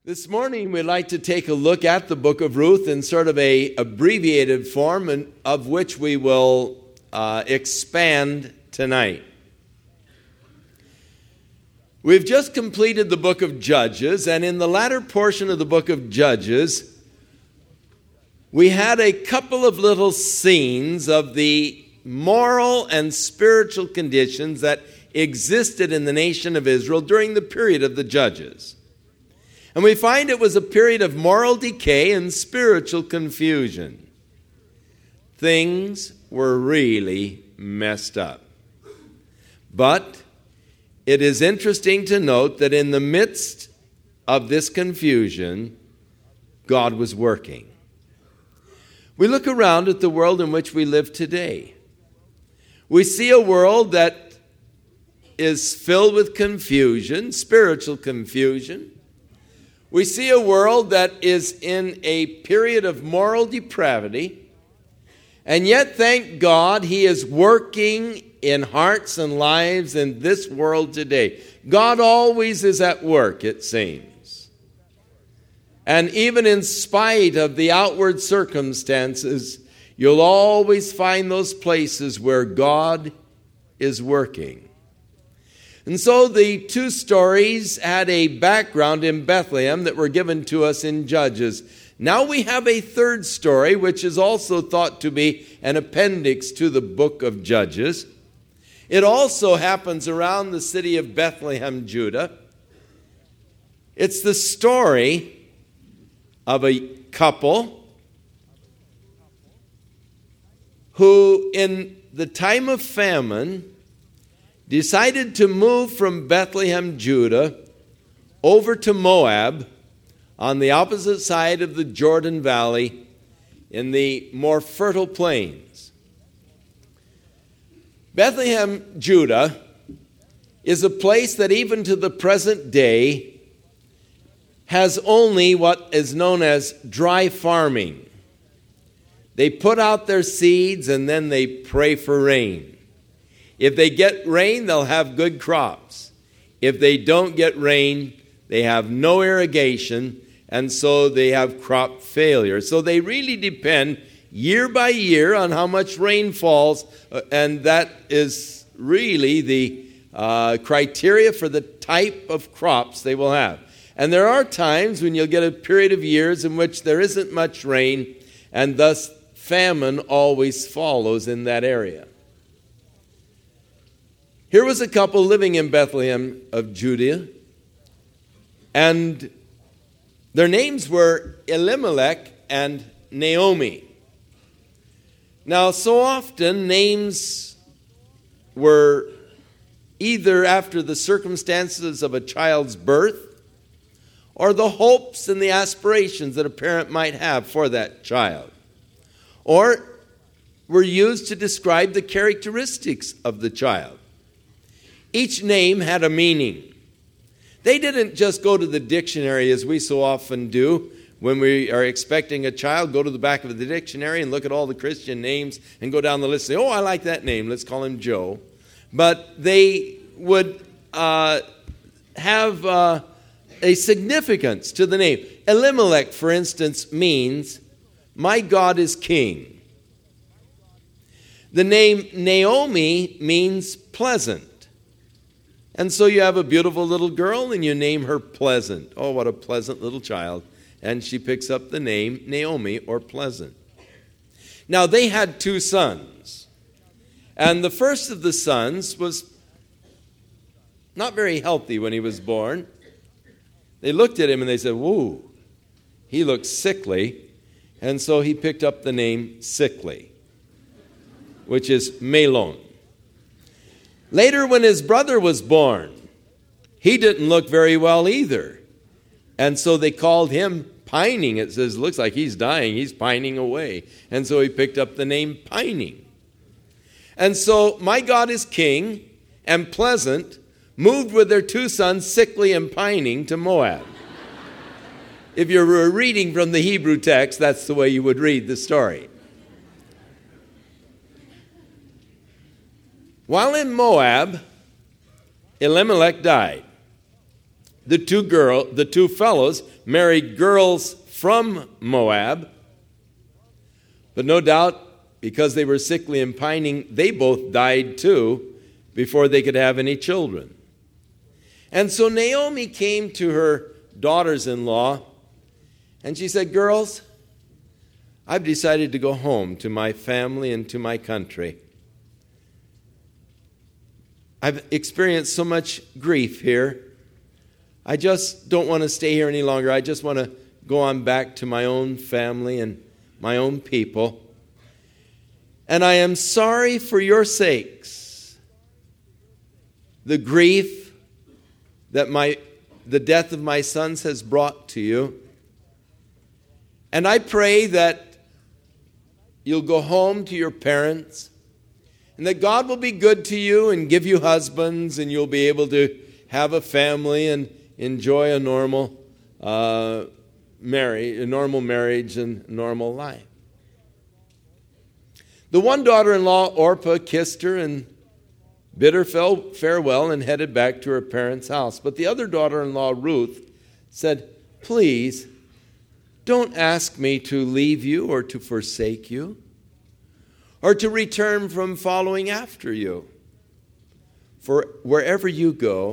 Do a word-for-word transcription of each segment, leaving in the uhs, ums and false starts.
This morning we'd like to take a look at the book of Ruth in sort of a abbreviated form, and of which we will uh, expand tonight. We've just completed the book of Judges, and in the latter portion of the book of Judges, we had a couple of little scenes of the moral and spiritual conditions that existed in the nation of Israel during the period of the Judges. And we find it was a period of moral decay and spiritual confusion. Things were really messed up. But it is interesting to note that in the midst of this confusion, God was working. We look around at the world in which we live today. We see a world that is filled with confusion, spiritual confusion. We see a world that is in a period of moral depravity, and yet, thank God, He is working in hearts and lives in this world today. God always is at work, it seems. And even in spite of the outward circumstances, you'll always find those places where God is working. And so the two stories had a background in Bethlehem that were given to us in Judges. Now we have a third story, which is also thought to be an appendix to the book of Judges. It also happens around the city of Bethlehem, Judah. It's the story of a couple who, in the time of famine, decided to move from Bethlehem, Judah, over to Moab on the opposite side of the Jordan Valley in the more fertile plains. Bethlehem, Judah, is a place that even to the present day has only what is known as dry farming. They put out their seeds and then they pray for rain. If they get rain, they'll have good crops. If they don't get rain, they have no irrigation, and so they have crop failure. So they really depend year by year on how much rain falls, and that is really the uh, criteria for the type of crops they will have. And there are times when you'll get a period of years in which there isn't much rain, and thus famine always follows in that area. Here was a couple living in Bethlehem of Judah, and their names were Elimelech and Naomi. Now, so often names were either after the circumstances of a child's birth or the hopes and the aspirations that a parent might have for that child, or were used to describe the characteristics of the child. Each name had a meaning. They didn't just go to the dictionary as we so often do when we are expecting a child, go to the back of the dictionary and look at all the Christian names and go down the list and say, oh, I like that name, let's call him Joe. But they would uh, have uh, a significance to the name. Elimelech, for instance, means, my God is king. The name Naomi means pleasant. And so you have a beautiful little girl and you name her Pleasant. Oh, what a pleasant little child. And she picks up the name Naomi, or Pleasant. Now, they had two sons. And the first of the sons was not very healthy when he was born. They looked at him and they said, whoa, he looks sickly. And so he picked up the name Sickly, which is Mahlon. Later, when his brother was born, he didn't look very well either. And so they called him Pining. It says, looks like he's dying. He's pining away. And so he picked up the name Pining. And so my God is king and Pleasant moved with their two sons, Sickly and Pining, to Moab. If you were reading from the Hebrew text, that's the way you would read the story. While in Moab, Elimelech died. The two girl, the two fellows married girls from Moab. But no doubt, because they were sickly and pining, they both died too before they could have any children. And so Naomi came to her daughters-in-law, and she said, "Girls, I've decided to go home to my family and to my country. I've experienced so much grief here. I just don't want to stay here any longer. I just want to go on back to my own family and my own people. And I am sorry for your sakes, the grief that my the death of my sons has brought to you. And I pray that you'll go home to your parents, and that God will be good to you and give you husbands, and you'll be able to have a family and enjoy a normal uh, marriage, a normal marriage and normal life." The one daughter-in-law, Orpah, kissed her and bid her farewell and headed back to her parents' house. But the other daughter-in-law, Ruth, said, "Please, don't ask me to leave you or to forsake you or to return from following after you. For wherever you go,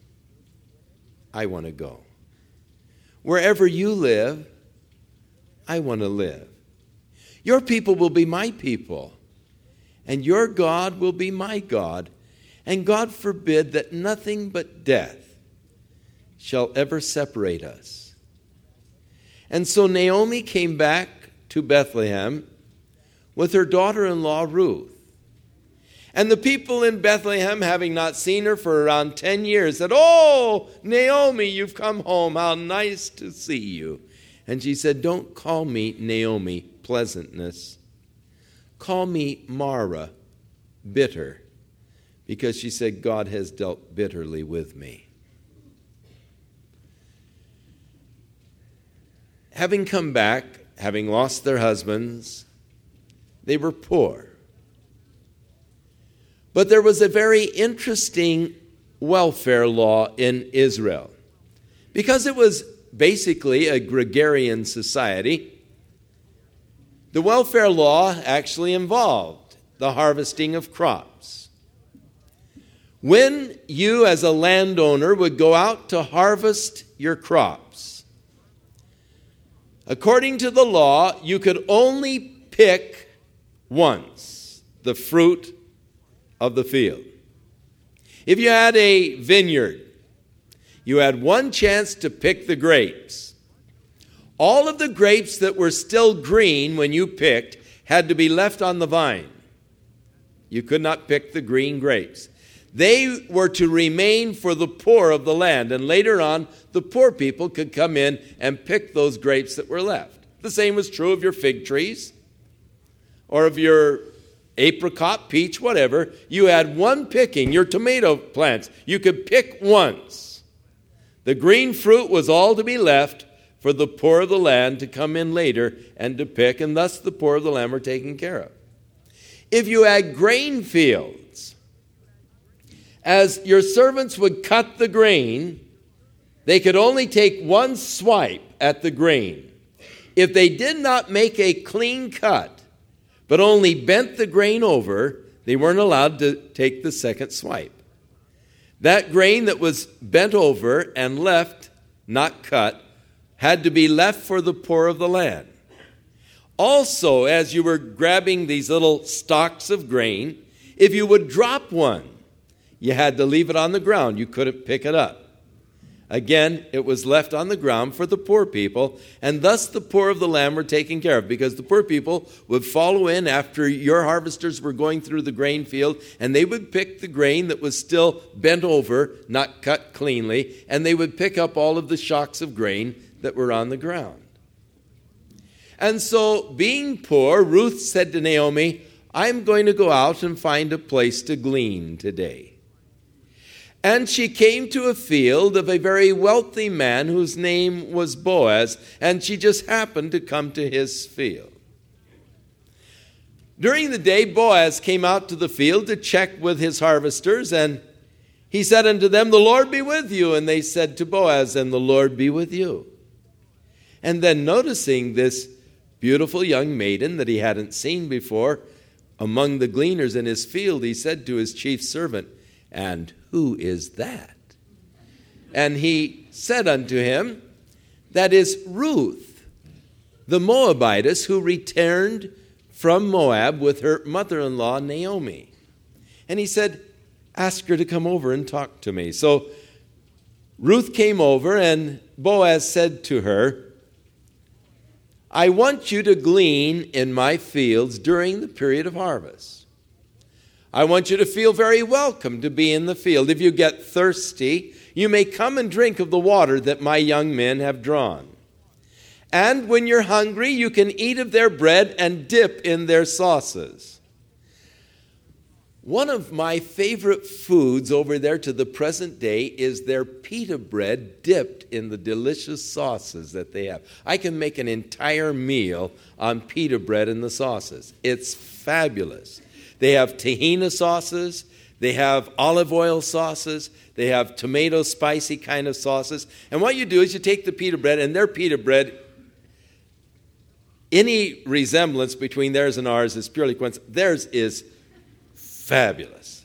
I want to go. Wherever you live, I want to live. Your people will be my people, and your God will be my God. And God forbid that nothing but death shall ever separate us." And so Naomi came back to Bethlehem with her daughter-in-law Ruth. And the people in Bethlehem, having not seen her for around ten years, said, "Oh, Naomi, you've come home. How nice to see you." And she said, "Don't call me Naomi, pleasantness. Call me Mara, bitter," because she said, "God has dealt bitterly with me." Having come back, having lost their husbands, they were poor. But there was a very interesting welfare law in Israel. Because it was basically a gregarian society, the welfare law actually involved the harvesting of crops. When you as a landowner would go out to harvest your crops, according to the law, you could only pick once the fruit of the field. If you had a vineyard, you had one chance to pick the grapes. All of the grapes that were still green when you picked had to be left on the vine. You could not pick the green grapes. They were to remain for the poor of the land, and later on, the poor people could come in and pick those grapes that were left. The same was true of your fig trees or of your apricot, peach, whatever. You had one picking. Your tomato plants, you could pick once. The green fruit was all to be left for the poor of the land to come in later and to pick, and thus the poor of the land were taken care of. If you had grain fields, as your servants would cut the grain, they could only take one swipe at the grain. If they did not make a clean cut, but only bent the grain over, they weren't allowed to take the second swipe. That grain that was bent over and left, not cut, had to be left for the poor of the land. Also, as you were grabbing these little stalks of grain, if you would drop one, you had to leave it on the ground. You couldn't pick it up. Again, it was left on the ground for the poor people, and thus the poor of the land were taken care of, because the poor people would follow in after your harvesters were going through the grain field, and they would pick the grain that was still bent over, not cut cleanly, and they would pick up all of the shocks of grain that were on the ground. And so, being poor, Ruth said to Naomi, "I'm going to go out and find a place to glean today." And she came to a field of a very wealthy man whose name was Boaz, and she just happened to come to his field. During the day, Boaz came out to the field to check with his harvesters, and he said unto them, "The Lord be with you." And they said to Boaz, "And the Lord be with you." And then noticing this beautiful young maiden that he hadn't seen before among the gleaners in his field, he said to his chief servant, "And who is that?" And he said unto him, "That is Ruth, the Moabitess, who returned from Moab with her mother-in-law Naomi." And he said, "Ask her to come over and talk to me." So Ruth came over, and Boaz said to her, "I want you to glean in my fields during the period of harvest. I want you to feel very welcome to be in the field. If you get thirsty, you may come and drink of the water that my young men have drawn. And when you're hungry, you can eat of their bread and dip in their sauces." One of my favorite foods over there to the present day is their pita bread dipped in the delicious sauces that they have. I can make an entire meal on pita bread and the sauces. It's fabulous. They have tahina sauces. They have olive oil sauces. They have tomato spicy kind of sauces. And what you do is you take the pita bread, and their pita bread, any resemblance between theirs and ours is purely coincidental. Theirs is fabulous.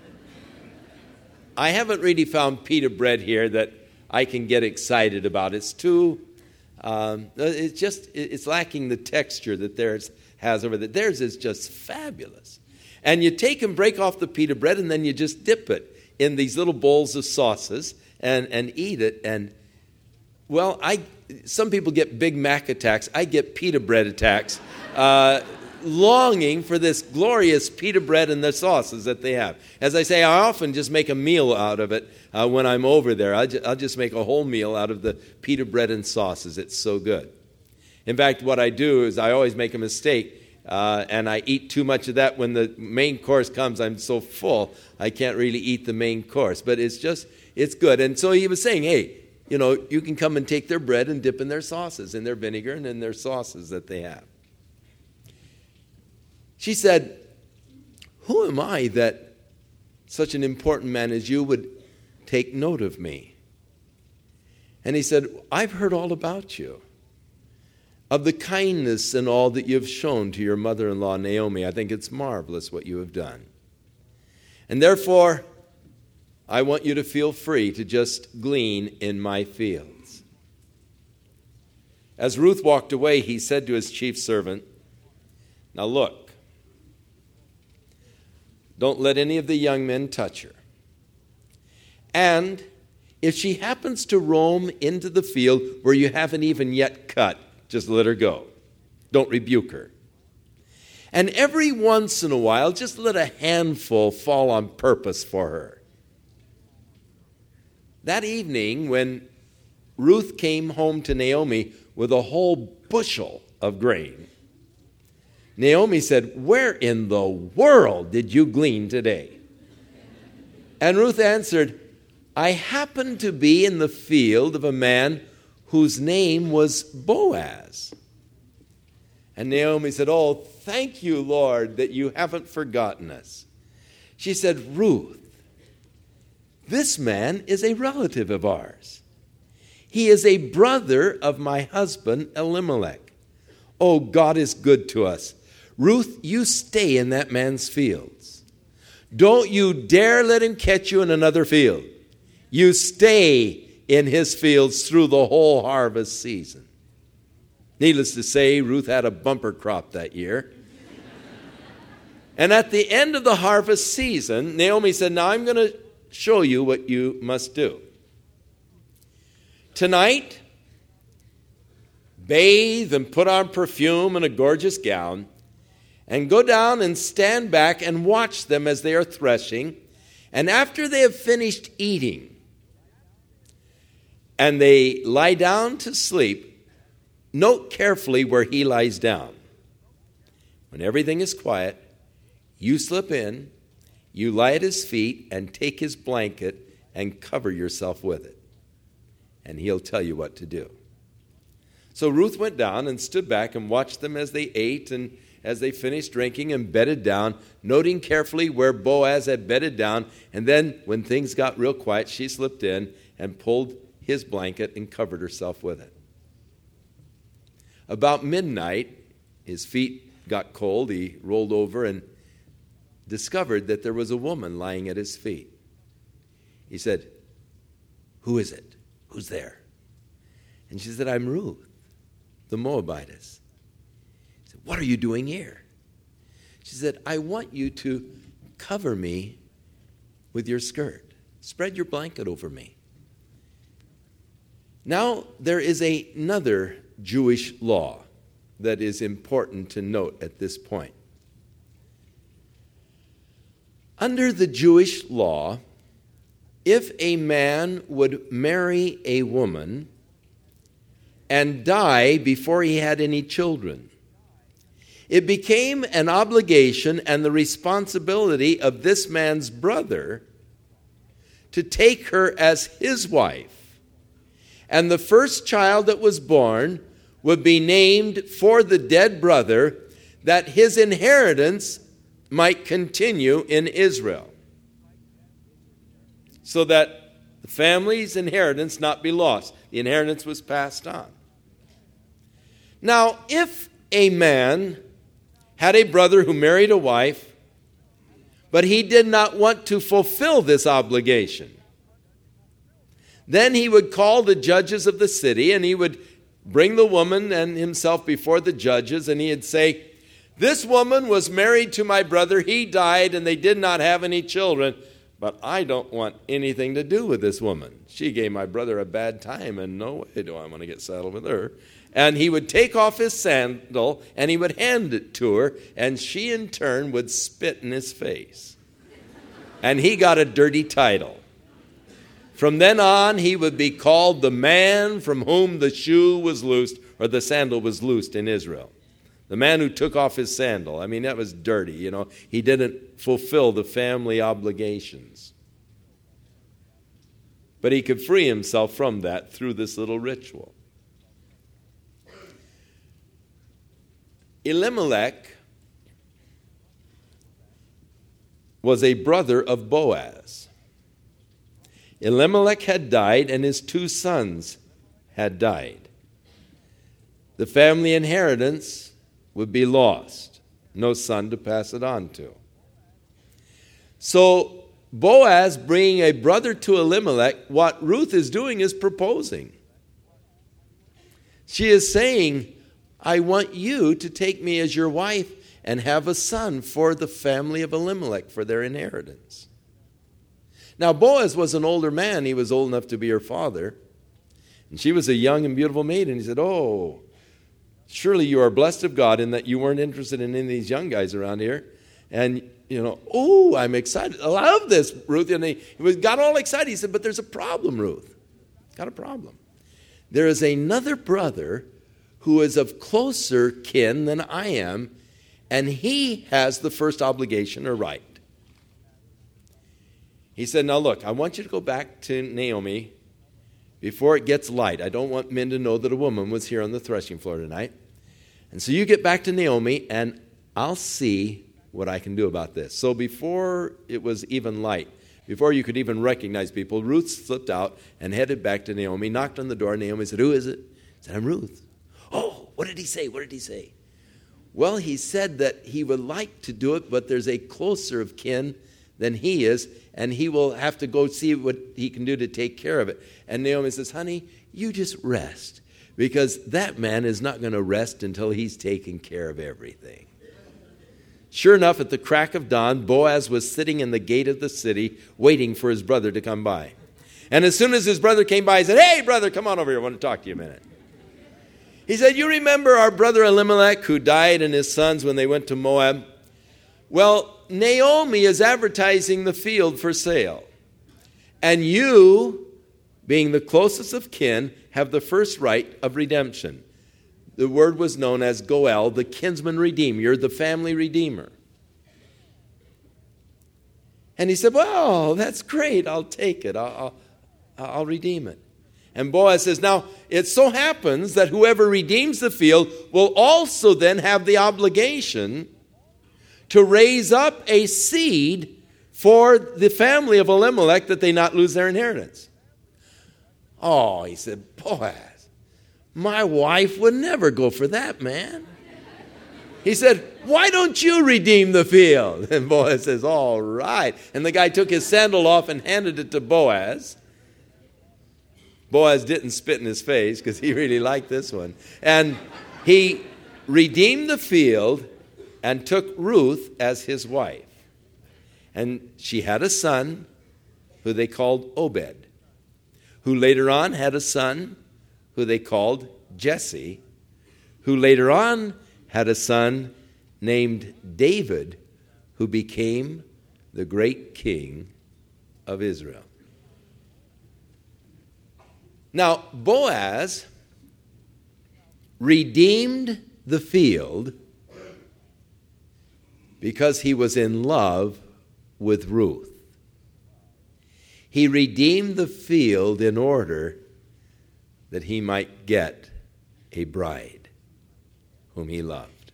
I haven't really found pita bread here that I can get excited about. It's too, um, it's just, it's lacking the texture that theirs has over there. Theirs is just fabulous. And you take and break off the pita bread, and then you just dip it in these little bowls of sauces and, and eat it. And, well, I some people get Big Mac attacks. I get pita bread attacks. Uh longing for this glorious pita bread and the sauces that they have. As I say, I often just make a meal out of it uh, when I'm over there. I'll, ju- I'll just make a whole meal out of the pita bread and sauces. It's so good. In fact, what I do is I always make a mistake, uh, and I eat too much of that. When the main course comes, I'm so full, I can't really eat the main course. But it's just, it's good. And so he was saying, hey, you know, you can come and take their bread and dip in their sauces, in their vinegar and in their sauces that they have. She said, "Who am I that such an important man as you would take note of me?" And he said, "I've heard all about you, of the kindness and all that you've shown to your mother-in-law Naomi. I think it's marvelous what you have done. And therefore, I want you to feel free to just glean in my fields." As Ruth walked away, he said to his chief servant, "Now look, don't let any of the young men touch her. And if she happens to roam into the field where you haven't even yet cut, just let her go. Don't rebuke her. And every once in a while, just let a handful fall on purpose for her." That evening, when Ruth came home to Naomi with a whole bushel of grain, Naomi said, "Where in the world did you glean today?" And Ruth answered, "I happened to be in the field of a man whose name was Boaz." And Naomi said, "Oh, thank you, Lord, that you haven't forgotten us." She said, "Ruth, this man is a relative of ours. He is a brother of my husband Elimelech. Oh, God is good to us. Ruth, you stay in that man's fields. Don't you dare let him catch you in another field. You stay in his fields through the whole harvest season." Needless to say, Ruth had a bumper crop that year. And at the end of the harvest season, Naomi said, "Now I'm going to show you what you must do. Tonight, bathe and put on perfume and a gorgeous gown, and go down and stand back and watch them as they are threshing. And after they have finished eating, and they lie down to sleep, note carefully where he lies down. When everything is quiet, you slip in, you lie at his feet, and take his blanket and cover yourself with it. And he'll tell you what to do." So Ruth went down and stood back and watched them as they ate and as they finished drinking and bedded down, noting carefully where Boaz had bedded down. And then when things got real quiet, she slipped in and pulled his blanket and covered herself with it. About midnight, his feet got cold. He rolled over and discovered that there was a woman lying at his feet. He said, "Who is it? Who's there?" And she said, "I'm Ruth, the Moabitess." He said, "What are you doing here?" She said, "I want you to cover me with your skirt. Spread your blanket over me." Now, there is a, another Jewish law that is important to note at this point. Under the Jewish law, if a man would marry a woman and die before he had any children, it became an obligation and the responsibility of this man's brother to take her as his wife. And the first child that was born would be named for the dead brother, that his inheritance might continue in Israel, so that the family's inheritance not be lost. The inheritance was passed on. Now, if a man had a brother who married a wife, but he did not want to fulfill this obligation, then he would call the judges of the city, and he would bring the woman and himself before the judges, and he'd say, "This woman was married to my brother. He died, and they did not have any children. But I don't want anything to do with this woman. She gave my brother a bad time, and no way do I want to get saddled with her." And he would take off his sandal, and he would hand it to her, and she in turn would spit in his face. And he got a dirty title. From then on, he would be called the man from whom the shoe was loosed, or the sandal was loosed in Israel. The man who took off his sandal. I mean, that was dirty, you know. He didn't fulfill the family obligations. But he could free himself from that through this little ritual. Elimelech was a brother of Boaz. Elimelech had died, and his two sons had died. The family inheritance would be lost. No son to pass it on to. So Boaz bringing a brother to Elimelech, what Ruth is doing is proposing. She is saying, "I want you to take me as your wife and have a son for the family of Elimelech, for their inheritance." Now Boaz was an older man. He was old enough to be her father. And she was a young and beautiful maiden. He said, "Oh, surely you are blessed of God in that you weren't interested in any of these young guys around here." And, you know, "Oh, I'm excited. I love this, Ruth." And he, he was, got all excited. He said, "But there's a problem, Ruth. Got a problem. There is another brother who is of closer kin than I am, and he has the first obligation or right." He said, "Now look, I want you to go back to Naomi before it gets light. I don't want men to know that a woman was here on the threshing floor tonight. And so you get back to Naomi, and I'll see what I can do about this." So before it was even light, before you could even recognize people, Ruth slipped out and headed back to Naomi, knocked on the door. Naomi said, "Who is it?" He said, "I'm Ruth." "Oh, what did he say? What did he say?" "Well, he said that he would like to do it, but there's a closer of kin than he is, and he will have to go see what he can do to take care of it." And Naomi says, "Honey, you just rest, because that man is not going to rest until he's taken care of everything." Sure enough, at the crack of dawn, Boaz was sitting in the gate of the city waiting for his brother to come by. And as soon as his brother came by, he said, "Hey, brother, come on over here. I want to talk to you a minute." He said, "You remember our brother Elimelech who died and his sons when they went to Moab? Well, Naomi is advertising the field for sale. And you, being the closest of kin, have the first right of redemption." The word was known as Goel, the kinsman redeemer. You're the family redeemer. And he said, "Well, that's great. I'll take it. I'll, I'll, I'll redeem it." And Boaz says, "Now, it so happens that whoever redeems the field will also then have the obligation to raise up a seed for the family of Elimelech, that they not lose their inheritance." "Oh," he said, "Boaz, my wife would never go for that, man. He said, why don't you redeem the field? And Boaz says, all right. And the guy took his sandal off and handed it to Boaz. Boaz didn't spit in his face because he really liked this one. And he redeemed the field and took Ruth as his wife. And she had a son who they called Obed, who later on had a son who they called Jesse, who later on had a son named David, who became the great king of Israel. Now, Boaz redeemed the field because he was in love with Ruth. He redeemed the field in order that he might get a bride whom he loved.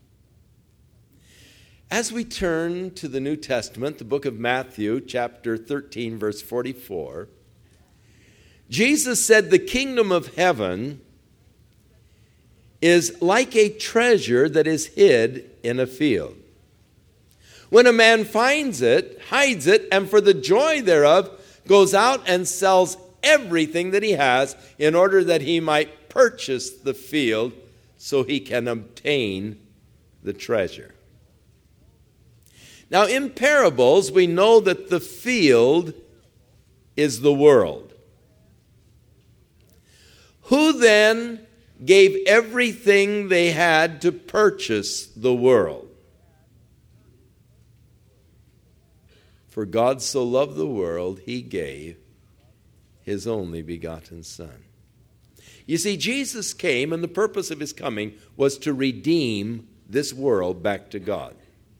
As we turn to the New Testament, the book of Matthew, chapter thirteen, verse forty-four, Jesus said, the kingdom of heaven is like a treasure that is hid in a field. When a man finds it, hides it, and for the joy thereof goes out and sells everything that he has in order that he might purchase the field so he can obtain the treasure. Now, in parables, we know that the field is the world. Who then gave everything they had to purchase the world? For God so loved the world, he gave his only begotten Son. You see, Jesus came, and the purpose of his coming was to redeem this world back to God.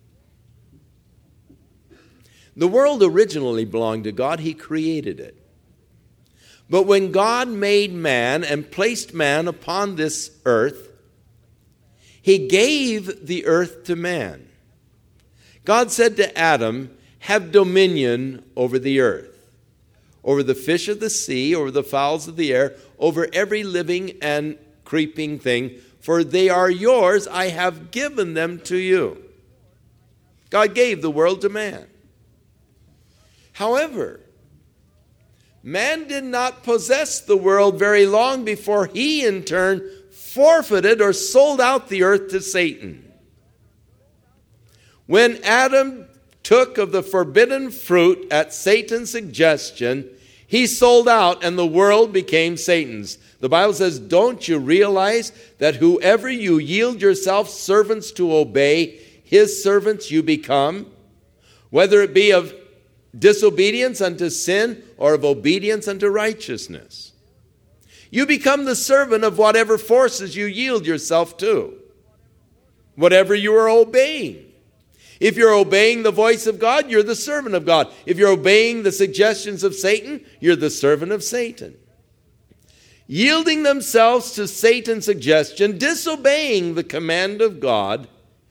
The world originally belonged to God. He created it. But when God made man and placed man upon this earth, he gave the earth to man. God said to Adam, have dominion over the earth, over the fish of the sea, over the fowls of the air, over every living and creeping thing, for they are yours, I have given them to you. God gave the world to man. However, man did not possess the world very long before he in turn forfeited or sold out the earth to Satan. When Adam took of the forbidden fruit at Satan's suggestion, he sold out and the world became Satan's. The Bible says, don't you realize that whoever you yield yourself servants to obey, his servants you become? Whether it be of disobedience unto sin or of obedience unto righteousness. You become the servant of whatever forces you yield yourself to. Whatever you are obeying. If you're obeying the voice of God, you're the servant of God. If you're obeying the suggestions of Satan, you're the servant of Satan. Yielding themselves to Satan's suggestion, disobeying the command of God,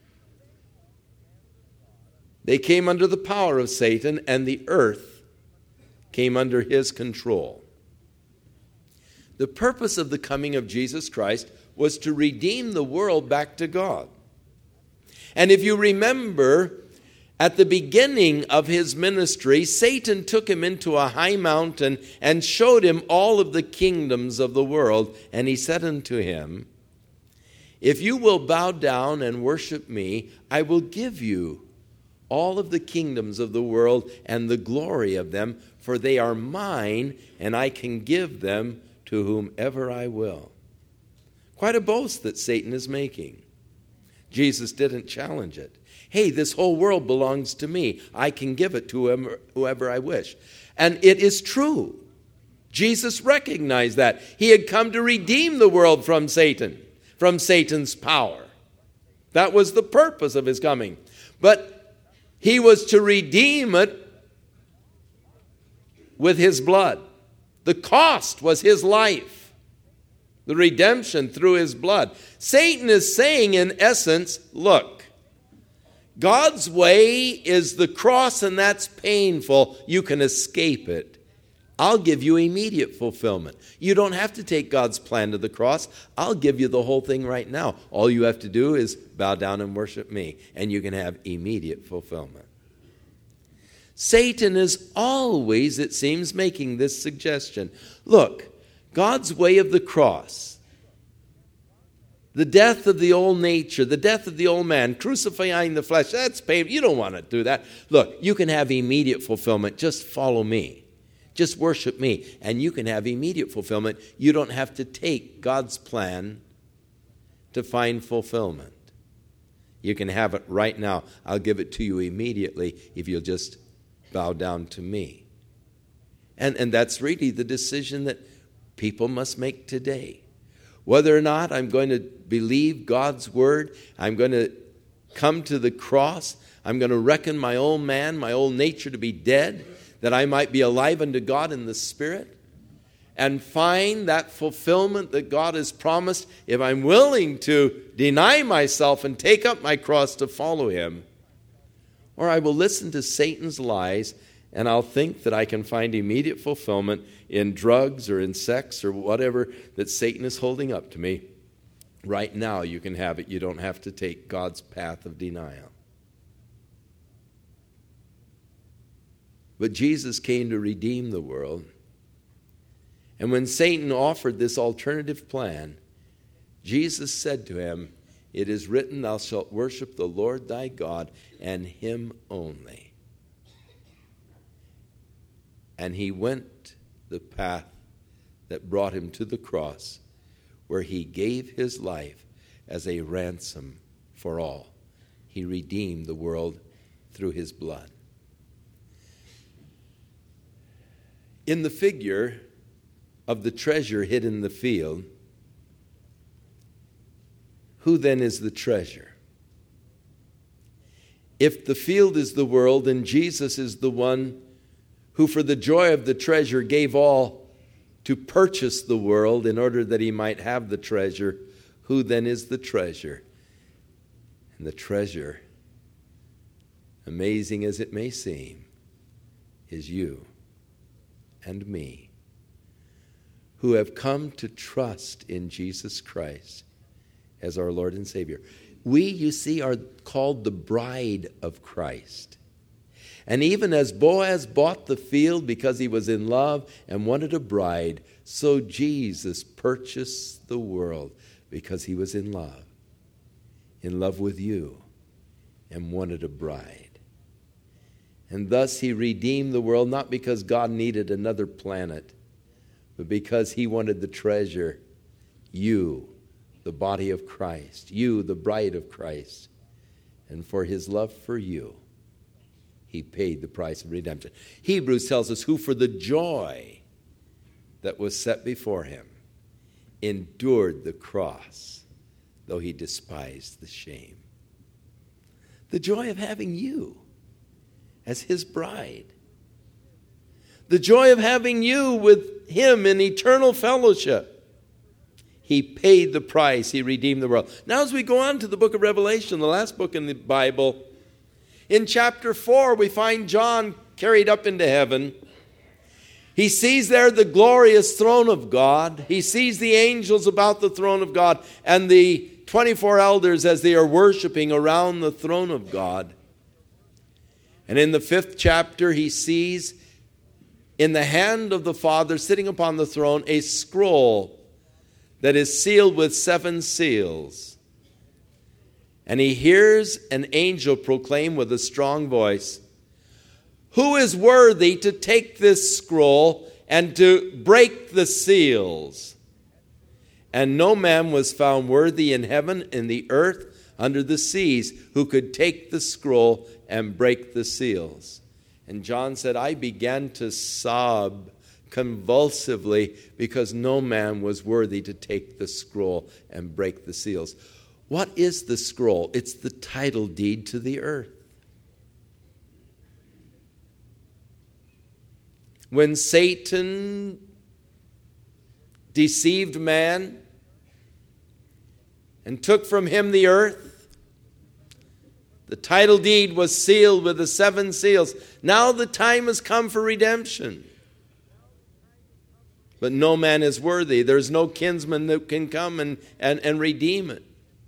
they came under the power of Satan, and the earth came under his control. The purpose of the coming of Jesus Christ was to redeem the world back to God. And if you remember, at the beginning of his ministry, Satan took him into a high mountain and showed him all of the kingdoms of the world. And he said unto him, if you will bow down and worship me, I will give you all of the kingdoms of the world and the glory of them, for they are mine, and I can give them to whomever I will. Quite a boast that Satan is making. Jesus didn't challenge it. Hey, this whole world belongs to me. I can give it to whoever, whoever I wish. And it is true. Jesus recognized that. He had come to redeem the world from Satan, from Satan's power. That was the purpose of his coming. But he was to redeem it with his blood. The cost was his life. The redemption through his blood. Satan is saying in essence, look, God's way is the cross and that's painful. You can escape it. I'll give you immediate fulfillment. You don't have to take God's plan to the cross. I'll give you the whole thing right now. All you have to do is bow down and worship me, and you can have immediate fulfillment. Satan is always, it seems, making this suggestion. Look, God's way of the cross, the death of the old nature, the death of the old man, crucifying the flesh, that's painful. You don't want to do that. Look, you can have immediate fulfillment. Just follow me. Just worship me, and you can have immediate fulfillment. You don't have to take God's plan to find fulfillment. You can have it right now. I'll give it to you immediately if you'll just bow down to me. And, and that's really the decision that people must make today. Whether or not I'm going to believe God's word, I'm going to come to the cross, I'm going to reckon my old man, my old nature to be dead, that I might be alive unto God in the Spirit, and find that fulfillment that God has promised if I'm willing to deny myself and take up my cross to follow him. Or I will listen to Satan's lies, and I'll think that I can find immediate fulfillment in drugs or in sex or whatever that Satan is holding up to me. Right now you can have it. You don't have to take God's path of denial. But Jesus came to redeem the world. And when Satan offered this alternative plan, Jesus said to him, "It is written, thou shalt worship the Lord thy God, and him only." And he went the path that brought him to the cross, where he gave his life as a ransom for all. He redeemed the world through his blood. In the figure of the treasure hid in the field, who then is the treasure? If the field is the world, then Jesus is the one who for the joy of the treasure gave all to purchase the world in order that he might have the treasure. Who then is the treasure? And the treasure, amazing as it may seem, is you and me, who have come to trust in Jesus Christ as our Lord and Savior. We, you see, are called the bride of Christ. And even as Boaz bought the field because he was in love and wanted a bride, so Jesus purchased the world because he was in love, in love with you, and wanted a bride. And thus he redeemed the world, not because God needed another planet, but because he wanted the treasure, you, the body of Christ, you, the bride of Christ. And for his love for you, he paid the price of redemption. Hebrews tells us, who for the joy that was set before him endured the cross, though he despised the shame. The joy of having you as his bride. The joy of having you with him in eternal fellowship. He paid the price. He redeemed the world. Now as we go on to the book of Revelation, the last book in the Bible, in chapter four we find John carried up into heaven. He sees there the glorious throne of God. He sees the angels about the throne of God and the twenty-four elders as they are worshiping around the throne of God. And in the fifth chapter he sees in the hand of the Father sitting upon the throne a scroll that is sealed with seven seals. And he hears an angel proclaim with a strong voice, "Who is worthy to take this scroll and to break the seals?" And no man was found worthy in heaven, in the earth, under the seas, who could take the scroll and break the seals. And John said, I began to sob convulsively because no man was worthy to take the scroll and break the seals. What is the scroll? It's the title deed to the earth. When Satan deceived man and took from him the earth, the title deed was sealed with the seven seals. Now the time has come for redemption. but no man is worthy. There's no kinsman that can come and, and, and redeem it.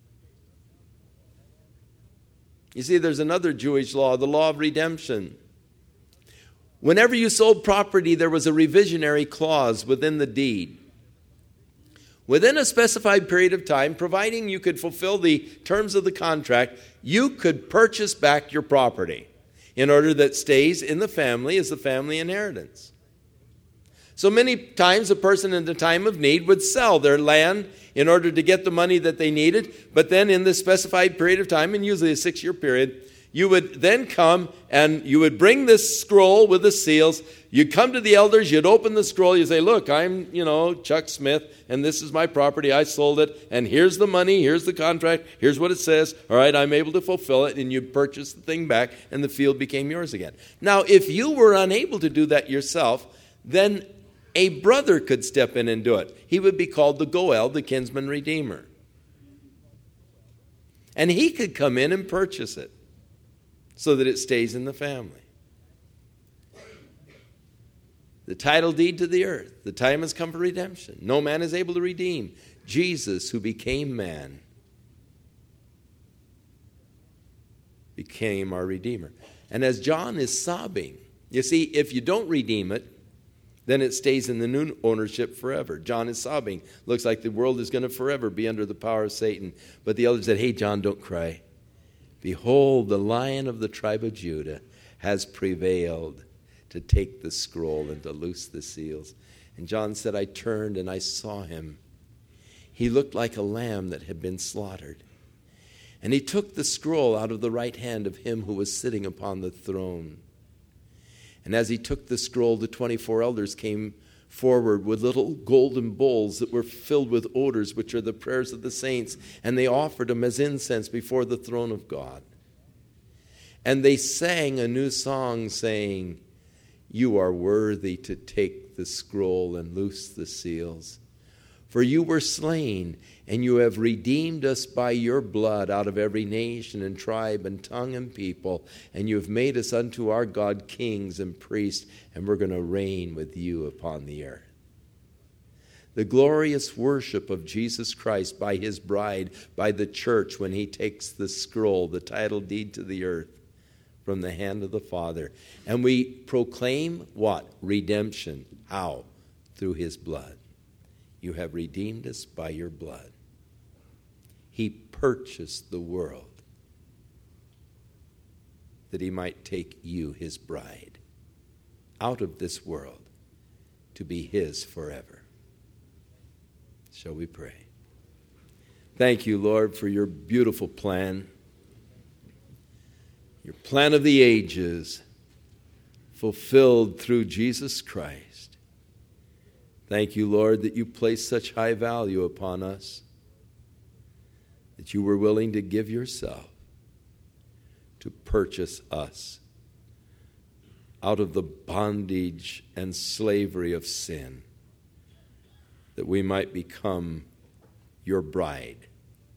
You see, there's another Jewish law, the law of redemption. Whenever you sold property, there was a revisionary clause within the deed. Within a specified period of time, providing you could fulfill the terms of the contract, you could purchase back your property in order that it stays in the family as the family inheritance. So many times a person in the time of need would sell their land in order to get the money that they needed, but then in this specified period of time, and usually a six-year period, you would then come and you would bring this scroll with the seals. You'd come to the elders, you'd open the scroll, you'd say, look, I'm, you know, Chuck Smith, and this is my property, I sold it, and here's the money, here's the contract, here's what it says, all right, I'm able to fulfill it, and you purchase the thing back, and the field became yours again. Now, if you were unable to do that yourself, then a brother could step in and do it. He would be called the Goel, the kinsman redeemer. And he could come in and purchase it so that it stays in the family. The title deed to the earth. The time has come for redemption. No man is able to redeem. Jesus, who became man, became our Redeemer. And as John is sobbing, you see, if you don't redeem it, then it stays in the new ownership forever. John is sobbing. Looks like the world is going to forever be under the power of Satan. But the elder said, hey, John, don't cry. Behold, the Lion of the tribe of Judah has prevailed to take the scroll and to loose the seals. And John said, I turned and I saw him. He looked like a lamb that had been slaughtered. And he took the scroll out of the right hand of him who was sitting upon the throne. And as he took the scroll, the twenty-four elders came forward with little golden bowls that were filled with odors, which are the prayers of the saints, and they offered them as incense before the throne of God. And they sang a new song, saying, you are worthy to take the scroll and loose the seals. For you were slain, and you have redeemed us by your blood out of every nation and tribe and tongue and people, and you have made us unto our God kings and priests, and we're going to reign with you upon the earth. The glorious worship of Jesus Christ by his bride, by the church, when he takes the scroll, the title deed to the earth, from the hand of the Father. And we proclaim what? Redemption. How? Through his blood. You have redeemed us by your blood. He purchased the world that he might take you, his bride, out of this world to be his forever. Shall we pray? Thank you, Lord, for your beautiful plan, your plan of the ages fulfilled through Jesus Christ. Thank you, Lord, that you place such high value upon us, that you were willing to give yourself to purchase us out of the bondage and slavery of sin, that we might become your bride.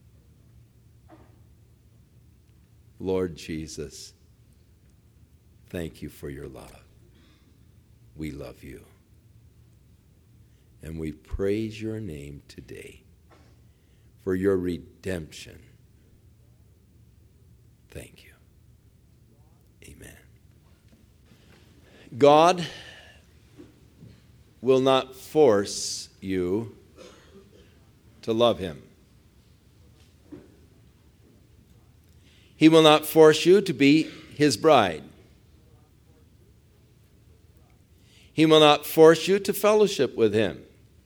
Lord Jesus, thank you for your love. We love you. And we praise your name today for your redemption. Thank you. Amen. God will not force you to love him. He will not force you to be his bride. He will not force you to fellowship with him.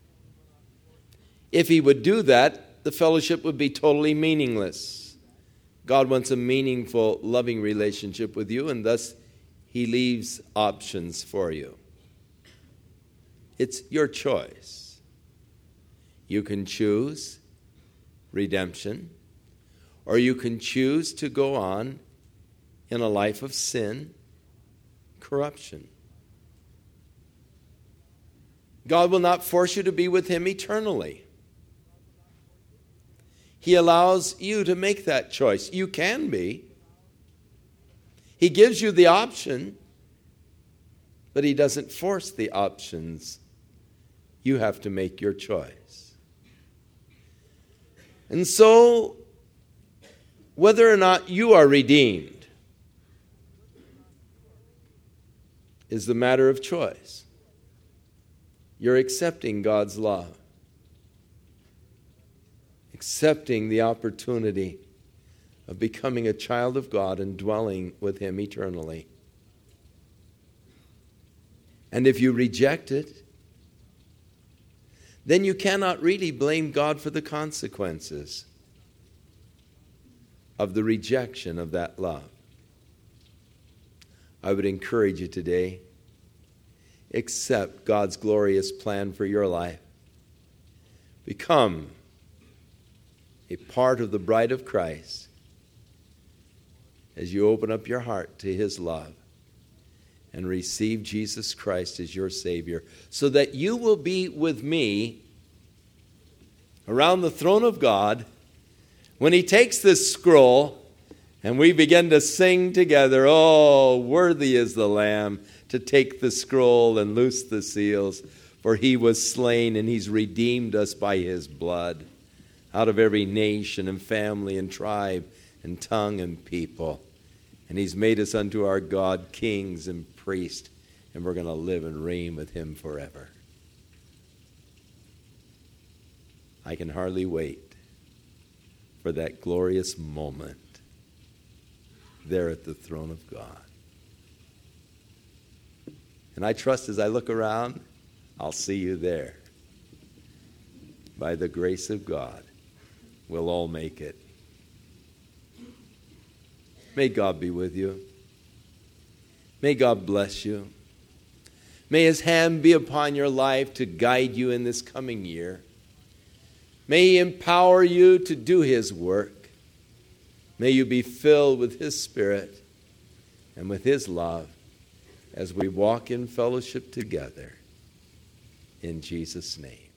If he would do that, the fellowship would be totally meaningless. God wants a meaningful, loving relationship with you, and thus he leaves options for you. It's your choice. You can choose redemption, or you can choose to go on in a life of sin, corruption. God will not force you to be with him eternally. He allows you to make that choice. You can be. He gives you the option, but he doesn't force the options You have to make your choice. And so, whether or not you are redeemed is the matter of choice. You're accepting God's love, accepting the opportunity of becoming a child of God and dwelling with Him eternally. And if you reject it, then you cannot really blame God for the consequences of the rejection of that love. I would encourage you today, accept God's glorious plan for your life. Become a part of the bride of Christ as you open up your heart to His love and receive Jesus Christ as your Savior, so that you will be with me around the throne of God when He takes this scroll and we begin to sing together, "Oh, worthy is the Lamb to take the scroll and loose the seals, for He was slain and He's redeemed us by His blood out of every nation and family and tribe and tongue and people. And He's made us unto our God kings and priests, and we're going to live and reign with Him forever." I can hardly wait for that glorious moment there at the throne of God. And I trust as I look around, I'll see you there. By the grace of God, we'll all make it. May God be with you. May God bless you. May His hand be upon your life to guide you in this coming year. May He empower you to do His work. May you be filled with His Spirit and with His love as we walk in fellowship together. In Jesus' name.